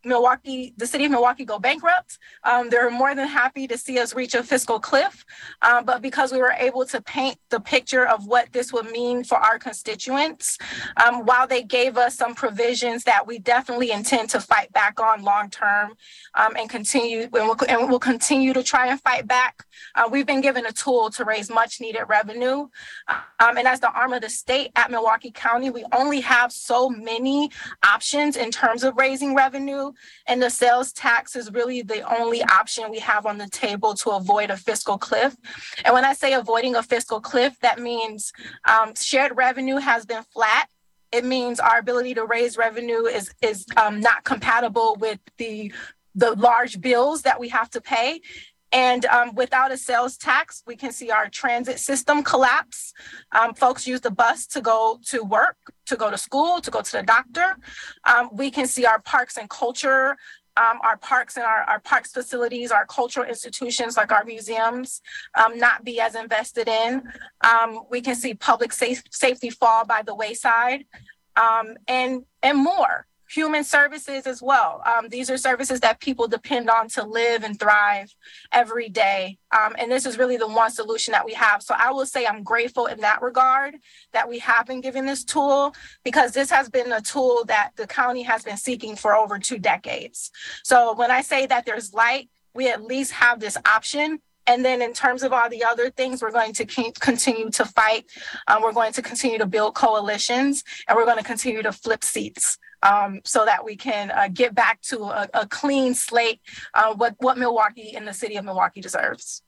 Milwaukee, the city of Milwaukee go bankrupt. Um, they're more than happy to see us reach a fiscal cliff. Um, but because we were able to paint the picture of what this would mean for our constituents, um, while they gave us some provisions that we definitely intend to fight back on long term um, and continue, and we'll, and we'll continue to try and fight back. Uh, we've been given a tool to raise much needed revenue. Um, and as the arm of the state at Milwaukee County, we only have so many options in terms of raising revenue. And the sales tax is really the only option we have on the table to avoid a fiscal cliff. And when I say avoiding a fiscal cliff, that means um, shared revenue has been flat. It means our ability to raise revenue is, is um, not compatible with the, the large bills that we have to pay. And um, without a sales tax, we can see our transit system collapse. Um, folks use the bus to go to work, to go to school, to go to the doctor. Um, we can see our parks and culture, um, our parks and our, our parks facilities, our cultural institutions like our museums um, not be as invested in. Um, we can see public safe, safety fall by the wayside um, and, and more. Human services as well. Um, these are services that people depend on to live and thrive every day. Um, and this is really the one solution that we have. So I will say I'm grateful in that regard that we have been given this tool, because this has been a tool that the county has been seeking for over two decades. So when I say that there's light, we at least have this option. And then in terms of all the other things, we're going to keep, continue to fight. Um, we're going to continue to build coalitions, and we're going to continue to flip seats um, so that we can uh, get back to a, a clean slate, uh, what, what Milwaukee and the city of Milwaukee deserves.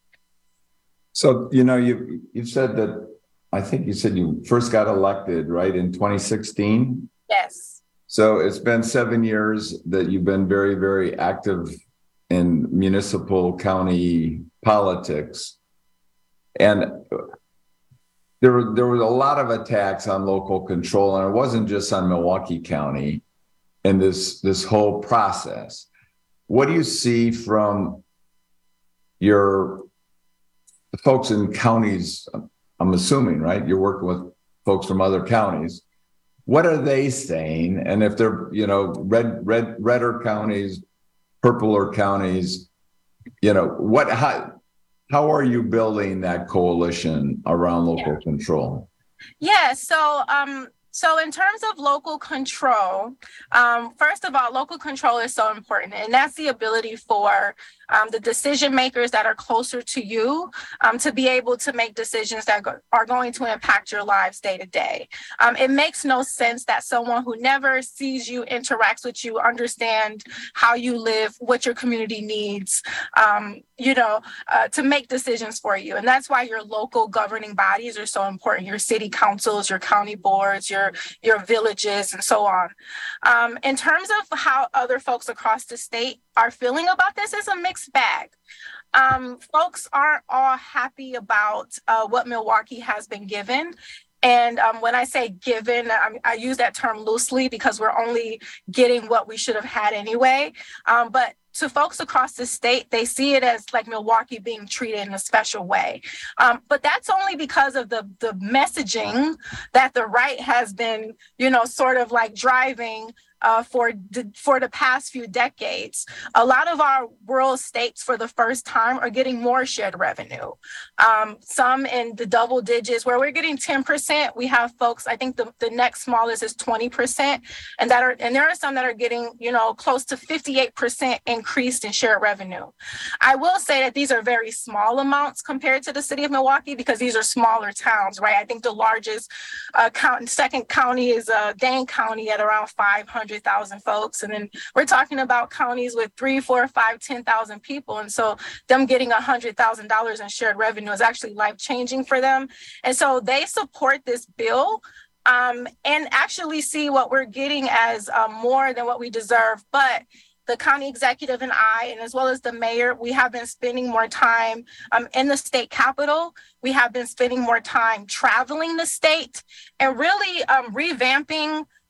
So, you know, you, you've said that, I think you said you first got elected, right, in twenty sixteen? Yes. So it's been seven years that you've been very, very active in municipal county politics. And there were, there was a lot of attacks on local control, and it wasn't just on Milwaukee County and this, this whole process. What do you see from your the folks in counties? I'm assuming, right? You're working with folks from other counties. What are they saying? And if they're, you know, red, red, redder counties, purpler counties, you know, what, how, how are you building that coalition around local yeah. control? Yeah. So, um, so in terms of local control, um, first of all, local control is so important, and that's the ability for um, the decision makers that are closer to you um, to be able to make decisions that go- are going to impact your lives day to day. Um, it makes no sense that someone who never sees you, interacts with you, understand how you live, what your community needs, um, you know, uh, to make decisions for you. And that's why your local governing bodies are so important. Your city councils, your county boards, your, your villages, and so on. Um, in terms of how other folks across the state are feeling about this, is a mixed bag. Um, folks aren't all happy about uh, what Milwaukee has been given. And um, when I say given, I, I use that term loosely because we're only getting what we should have had anyway. Um, but to folks across the state, they see it as like Milwaukee being treated in a special way. Um, but that's only because of the, the messaging that the right has been, you know, sort of like driving Uh, for the, for the past few decades. A lot of our rural states for the first time are getting more shared revenue. Um, some in the double digits where we're getting ten percent. We have folks, I think the, the next smallest is twenty percent. And that are and there are some that are getting, you know, close to fifty-eight percent increased in shared revenue. I will say that these are very small amounts compared to the city of Milwaukee because these are smaller towns, right? I think the largest uh, count, second county is uh, Dane County at around five hundred thousand folks. And then we're talking about counties with three, four, five, ten thousand people. And so them getting a hundred thousand dollars in shared revenue is actually life-changing for them. And so they support this bill um, and actually see what we're getting as uh, more than what we deserve. But the county executive and I, and as well as the mayor, we have been spending more time um, in the state capitol. We have been spending more time traveling the state and really um, revamping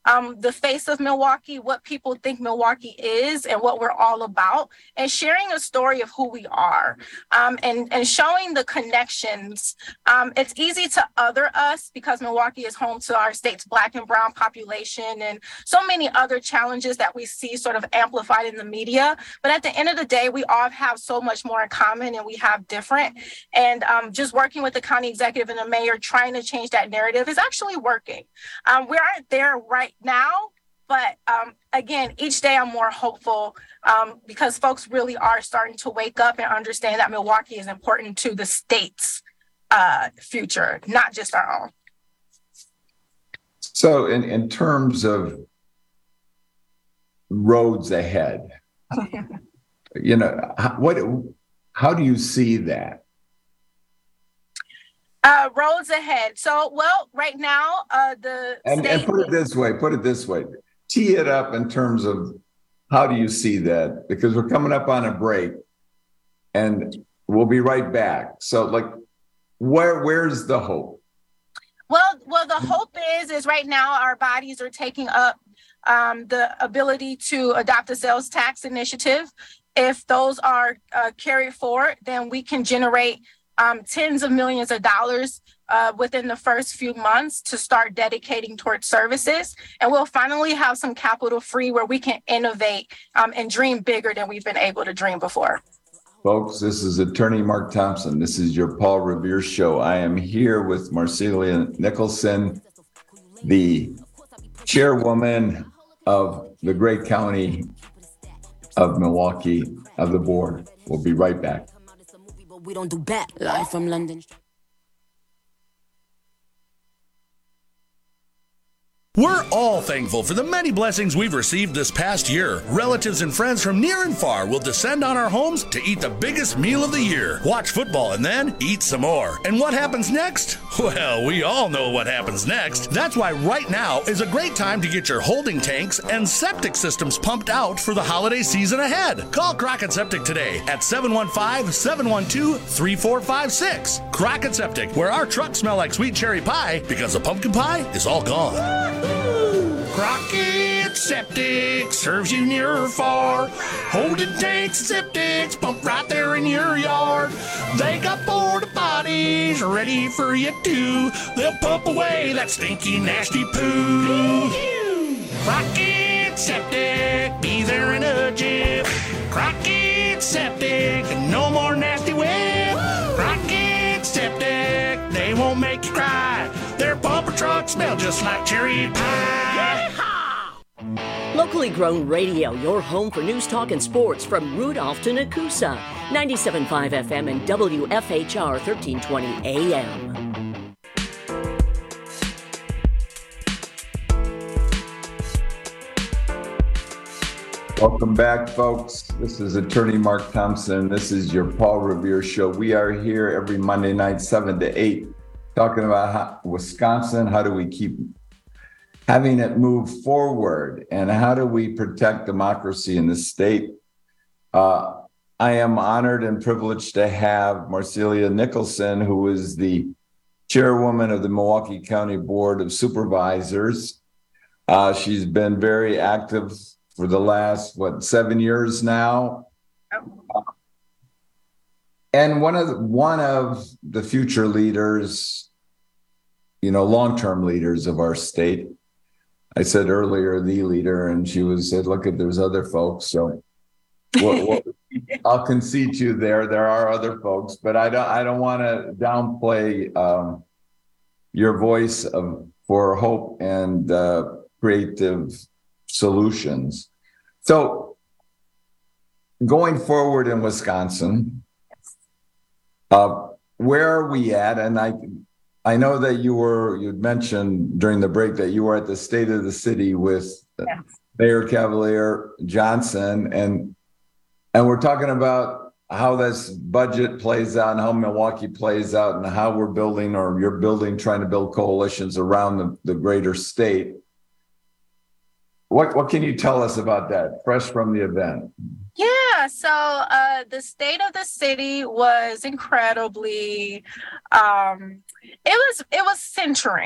um, the face of Milwaukee, what people think Milwaukee is and what we're all about, and sharing a story of who we are, um, and, and showing the connections. Um, it's easy to other us because Milwaukee is home to our state's Black and brown population and so many other challenges that we see sort of amplified in the media. But at the end of the day, we all have so much more in common and we have different. And um, just working with the county executive and the mayor, trying to change that narrative is actually working. Um, we aren't there right now, but um, again, each day I'm more hopeful um, because folks really are starting to wake up and understand that Milwaukee is important to the state's uh, future, not just our own. So in, in terms of roads ahead, you know, how, what, how do you see that? Uh, roads ahead. So, well, right now, uh, the And, state... and put it this way, put it this way, tee it up in terms of how do you see that? Because we're coming up on a break and we'll be right back. So like, where, where's the hope? Well, well, the hope is, is right now our bodies are taking up um, the ability to adopt a sales tax initiative. If those are uh, carried forward, then we can generate Um, tens of millions of dollars uh, within the first few months to start dedicating towards services. And we'll finally have some capital free where we can innovate um, and dream bigger than we've been able to dream before. Folks, this is Attorney Mark Thompson. This is your Paul Revere Show. I am here with Marcelia Nicholson, the chairwoman of the great county of Milwaukee, of the board. We'll be right back. We don't do bad. Live from London. We're all thankful for the many blessings we've received this past year. Relatives and friends from near and far will descend on our homes to eat the biggest meal of the year, watch football, and then eat some more. And what happens next? Well, we all know what happens next. That's why right now is a great time to get your holding tanks and septic systems pumped out for the holiday season ahead. Call Crockett Septic today at seven one five, seven one two, three four five six. Crockett Septic, where our trucks smell like sweet cherry pie because the pumpkin pie is all gone. Crockett Septic serves you near or far. Holding tanks and septics pump right there in your yard. They got porta potties ready for you too. They'll pump away that stinky, nasty poo. Crockett Septic, be there in a jiff. Crockett Septic, no more nasty whip. Crockett Septic, they won't make you cry. Their bumper trucks smell just like cherry pie. Locally grown radio, your home for news, talk, and sports from Rudolph to Nakusa. ninety-seven point five F M and W F H R thirteen twenty A M. Welcome back, folks. This is Attorney Mark Thompson. This is your Paul Revere Show. We are here every Monday night, seven to eight, talking about how, Wisconsin. How do we keep having it move forward, and how do we protect democracy in the state? Uh, I am honored and privileged to have Marcelia Nicholson, who is the chairwoman of the Milwaukee County Board of Supervisors. Uh, she's been very active for the last, what, seven years now. Uh, and one of the, one of the future leaders, you know, long-term leaders of our state. I said earlier, the leader, and she was said, look, at there's other folks. So we'll, we'll, I'll concede to you there. There are other folks, but I don't, I don't want to downplay um, your voice of, for hope and uh, creative solutions. So going forward in Wisconsin, uh, where are we at? And I, I know that you were, you'd mentioned during the break that you were at the State of the City with yeah. Mayor Cavalier Johnson, and and we're talking about how this budget plays out and how Milwaukee plays out and how we're building, or you're building, trying to build coalitions around the, the greater state. What what can you tell us about that, fresh from the event? Yeah, so uh, the State of the City was incredibly, um, it was it was centering.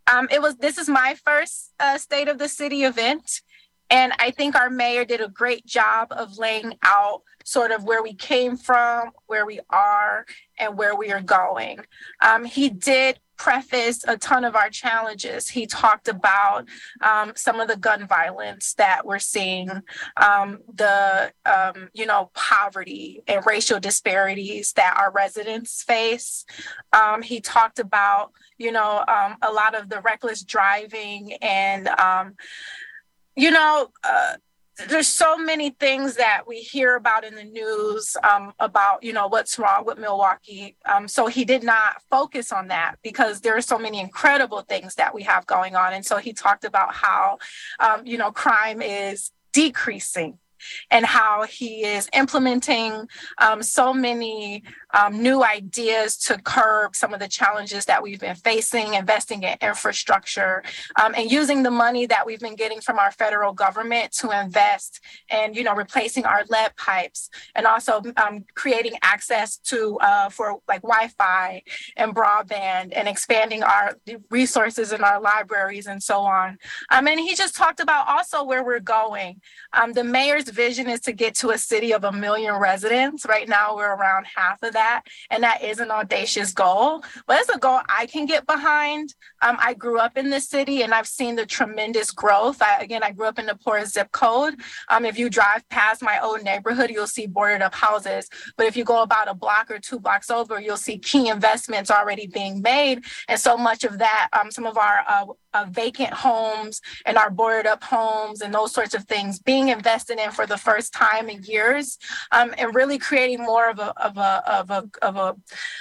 Um, it was, this is my first uh, State of the City event. And I think our mayor did a great job of laying out sort of where we came from, where we are, and where we are going. Um, he did preface a ton of our challenges. He talked about um, some of the gun violence that we're seeing, um, the, um, you know, poverty and racial disparities that our residents face. Um, he talked about, you know, um, a lot of the reckless driving and, um, you know, uh, there's so many things that we hear about in the news um, about, you know, what's wrong with Milwaukee. Um, so he did not focus on that because there are so many incredible things that we have going on. And so he talked about how, um, you know, crime is decreasing and how he is implementing um, so many um, new ideas to curb some of the challenges that we've been facing, investing in infrastructure, um, and using the money that we've been getting from our federal government to invest in, you know, replacing our lead pipes and also um, creating access to uh, for like Wi-Fi and broadband and expanding our resources in our libraries and so on. Um, and he just talked about also where we're going. Um, the mayor's vision is to get to a city of a million residents. Right now, we're around half of that, and that is an audacious goal, but it's a goal I can get behind. Um, I grew up in this city, and I've seen the tremendous growth. I, again, I grew up in the poorest zip code. Um, if you drive past my old neighborhood, you'll see boarded up houses, but if you go about a block or two blocks over, you'll see key investments already being made, and so much of that, um, some of our uh, uh, vacant homes and our boarded up homes and those sorts of things being invested in for the first time in years, um, and really creating more of a of a of a of a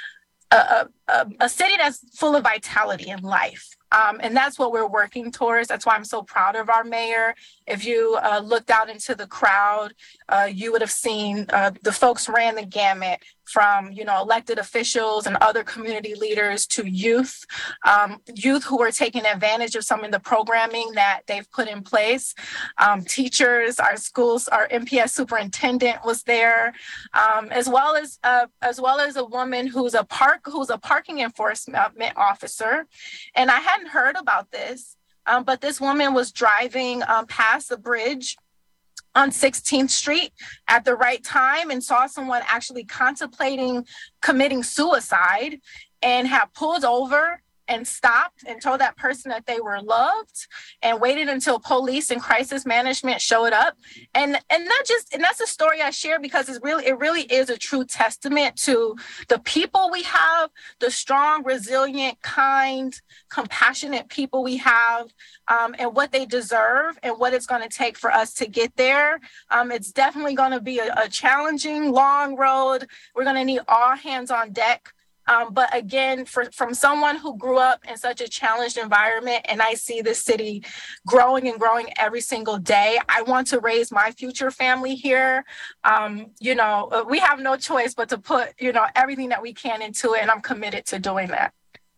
a, a, a city that's full of vitality and life. Um, and that's what we're working towards. That's why I'm so proud of our mayor. If you uh, looked out into the crowd, uh, you would have seen uh, the folks ran the gamut from, you know, elected officials and other community leaders to youth, um, youth who are taking advantage of some of the programming that they've put in place. Um, teachers, our schools, our M P S superintendent was there, um, as well as uh, as well as a woman who's a park who's a parking enforcement officer. And I hadn't heard about this, um, but this woman was driving um, past the bridge on sixteenth street at the right time and saw someone actually contemplating committing suicide and had pulled over and stopped and told that person that they were loved and waited until police and crisis management showed up. And and not just, and that's a story I share because it's really, it really is a true testament to the people we have, the strong, resilient, kind, compassionate people we have, um, and what they deserve and what it's going to take for us to get there. Um, it's definitely going to be a, a challenging, long road. We're going to need all hands on deck. Um, but again, for, from someone who grew up in such a challenged environment, and I see this city growing and growing every single day, I want to raise my future family here. Um, you know, we have no choice but to put, you know, everything that we can into it, and I'm committed to doing that.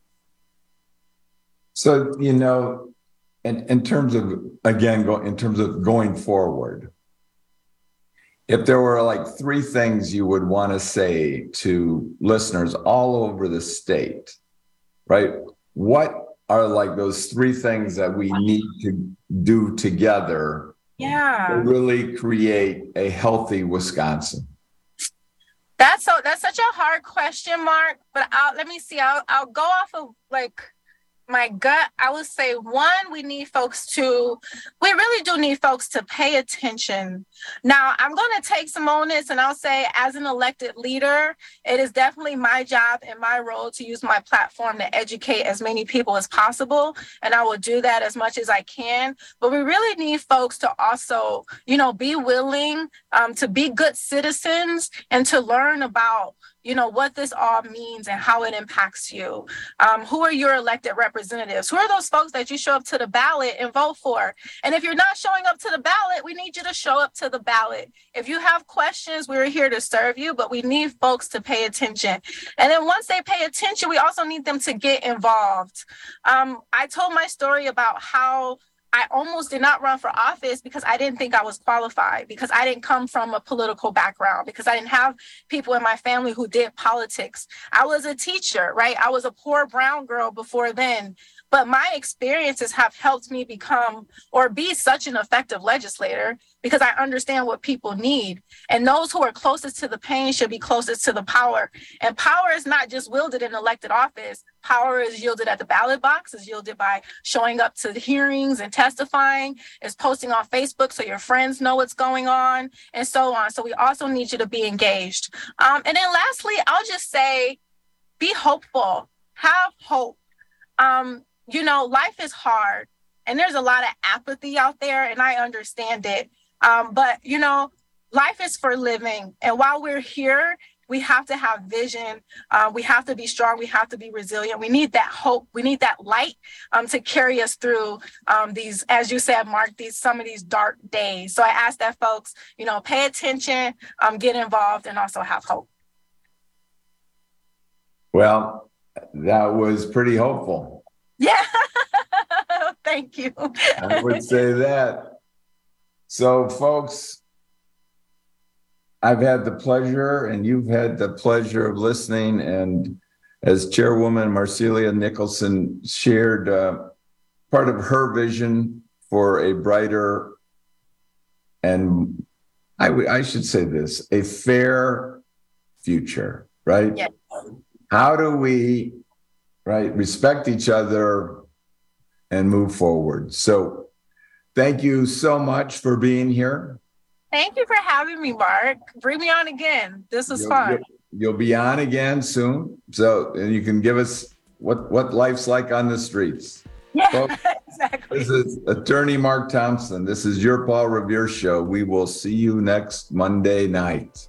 So, you know, in, in terms of, again, go, in terms of going forward, if there were like three things you would want to say to listeners all over the state, right? What are like those three things that we need to do together yeah. to really create a healthy Wisconsin? That's so. That's such a hard question, Mark. But I'll, let me see. I'll I'll go off of like my gut. I would say one, we need folks to, we really do need folks to pay attention. Now, I'm going to take some onus and I'll say as an elected leader, it is definitely my job and my role to use my platform to educate as many people as possible. And I will do that as much as I can. But we really need folks to also, you know, be willing um, to be good citizens and to learn about, you know, what this all means and how it impacts you. Um, who are your elected representatives? Who are those folks that you show up to the ballot and vote for? And if you're not showing up to the ballot, we need you to show up to the ballot. If you have questions, we're here to serve you, but we need folks to pay attention. And then once they pay attention, we also need them to get involved. Um, I told my story about how I almost did not run for office because I didn't think I was qualified, because I didn't come from a political background, because I didn't have people in my family who did politics. I was a teacher, right? I was a poor brown girl before then. But my experiences have helped me become or be such an effective legislator because I understand what people need. And those who are closest to the pain should be closest to the power. And power is not just wielded in elected office. Power is yielded at the ballot box, is yielded by showing up to the hearings and testifying, is posting on Facebook so your friends know what's going on, and so on. So we also need you to be engaged. Um, and then lastly, I'll just say, be hopeful, have hope. Um, You know, life is hard and there's a lot of apathy out there, and I understand it. Um, but, you know, life is for living. And while we're here, we have to have vision. Uh, we have to be strong. We have to be resilient. We need that hope. We need that light um, to carry us through um, these, as you said, Mark, these some of these dark days. So I ask that folks, you know, pay attention, um, get involved, and also have hope. Well, that was pretty hopeful. Yeah, thank you. I would say that. So, folks, I've had the pleasure, and you've had the pleasure of listening. And as Chairwoman Marcelia Nicholson shared uh, part of her vision for a brighter, and I, w- I should say this, a fair future, right? Yes. How do we... right, respect each other and move forward. So thank you so much for being here. Thank you for having me, Mark. Bring me on again. This was you'll, fun. You'll, you'll be on again soon. So and you can give us what, what life's like on the streets. Yeah, Folks, exactly. This is Attorney Mark Thompson. This is your Paul Revere Show. We will see you next Monday night.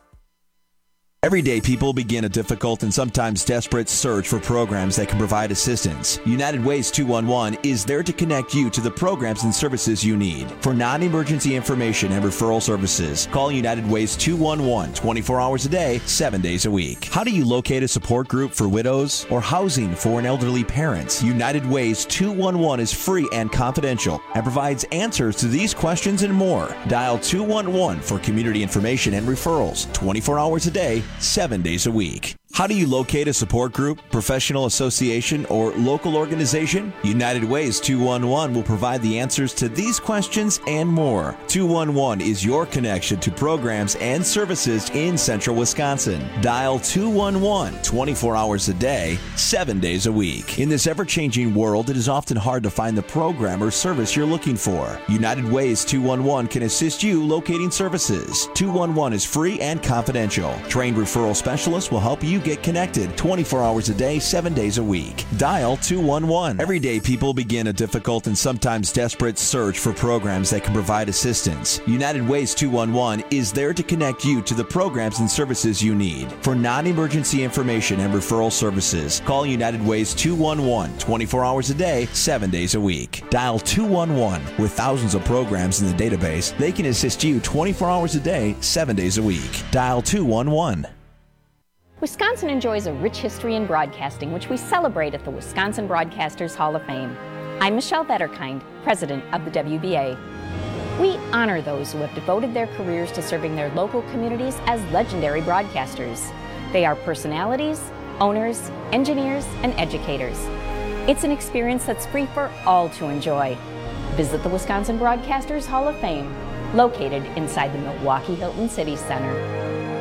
Everyday people begin a difficult and sometimes desperate search for programs that can provide assistance. United Ways two one one is there to connect you to the programs and services you need. For non-emergency information and referral services, call United Ways two one one twenty-four hours a day, seven days a week. How do you locate a support group for widows or housing for an elderly parent? United Ways two one one is free and confidential and provides answers to these questions and more. Dial two one one for community information and referrals, twenty-four hours a day, seven days a week. How do you locate a support group, professional association, or local organization? United Ways two one one will provide the answers to these questions and more. two one one is your connection to programs and services in central Wisconsin. Dial two one one twenty-four hours a day, seven days a week. In this ever-changing world, it is often hard to find the program or service you're looking for. United Ways two one one can assist you locating services. two one one is free and confidential. Trained referral specialists will help you get connected twenty-four hours a day, seven days a week. Dial two one one. Everyday people begin a difficult and sometimes desperate search for programs that can provide assistance. United Ways two one one is there to connect you to the programs and services you need. For non-emergency information and referral services, call United Ways two one one twenty-four hours a day, seven days a week. Dial two one one. With thousands of programs in the database, they can assist you twenty-four hours a day, seven days a week. Dial two one one. Wisconsin enjoys a rich history in broadcasting, which we celebrate at the Wisconsin Broadcasters Hall of Fame. I'm Michelle Vetterkind, president of the W B A. We honor those who have devoted their careers to serving their local communities as legendary broadcasters. They are personalities, owners, engineers, and educators. It's an experience that's free for all to enjoy. Visit the Wisconsin Broadcasters Hall of Fame, located inside the Milwaukee Hilton City Center.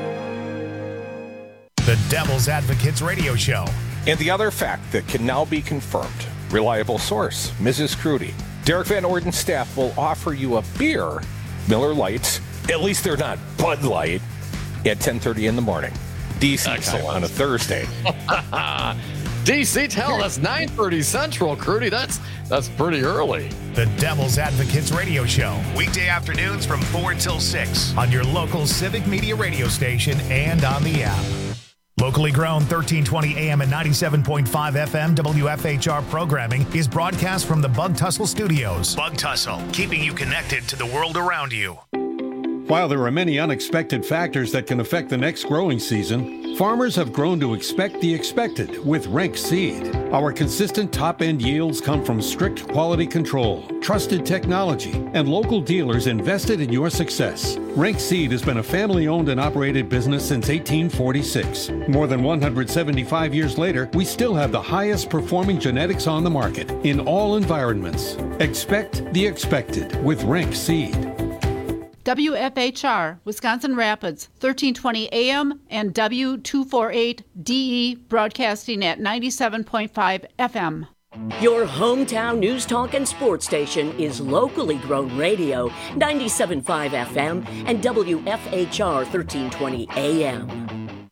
The Devil's Advocates Radio Show. And the other fact that can now be confirmed. Reliable source, Missus Crudy. Derek Van Orden's staff will offer you a beer, Miller Lights, at least they're not Bud Light, at ten thirty in the morning. D C time on a Thursday. D C, tell that's nine thirty Central, Crudy. That's, that's pretty early. The Devil's Advocates Radio Show. Weekday afternoons from four till six on your local Civic Media radio station and on the app. Locally grown thirteen twenty A M and ninety-seven point five F M W F H R programming is broadcast from the Bug Tussle Studios. Bug Tussle, keeping you connected to the world around you. While there are many unexpected factors that can affect the next growing season, farmers have grown to expect the expected with Renk Seed. Our consistent top-end yields come from strict quality control, trusted technology, and local dealers invested in your success. Renk Seed has been a family-owned and operated business since eighteen forty-six. More than one hundred seventy-five years later, we still have the highest performing genetics on the market in all environments. Expect the expected with Renk Seed. W F H R, Wisconsin Rapids, thirteen twenty A M and W two forty-eight D E, broadcasting at ninety-seven point five F M. Your hometown news talk and sports station is locally grown radio, ninety-seven point five F M and W F H R thirteen twenty A M.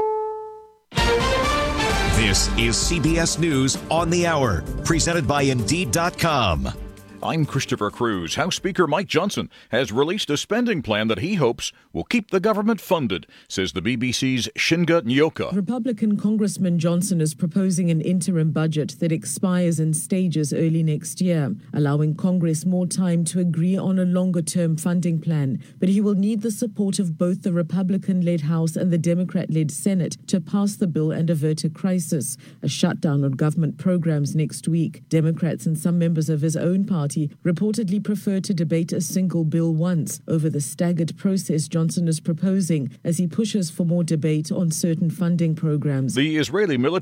This is C B S News on the Hour, presented by Indeed dot com. I'm Christopher Cruz. House Speaker Mike Johnson has released a spending plan that he hopes will keep the government funded, says the B B C's Shinga Nyoka. Republican Congressman Johnson is proposing an interim budget that expires in stages early next year, allowing Congress more time to agree on a longer-term funding plan. But he will need the support of both the Republican-led House and the Democrat-led Senate to pass the bill and avert a crisis, a shutdown on government programs next week. Democrats and some members of his own party reportedly prefer to debate a single bill once over the staggered process Johnson is proposing as he pushes for more debate on certain funding programs. The Israeli military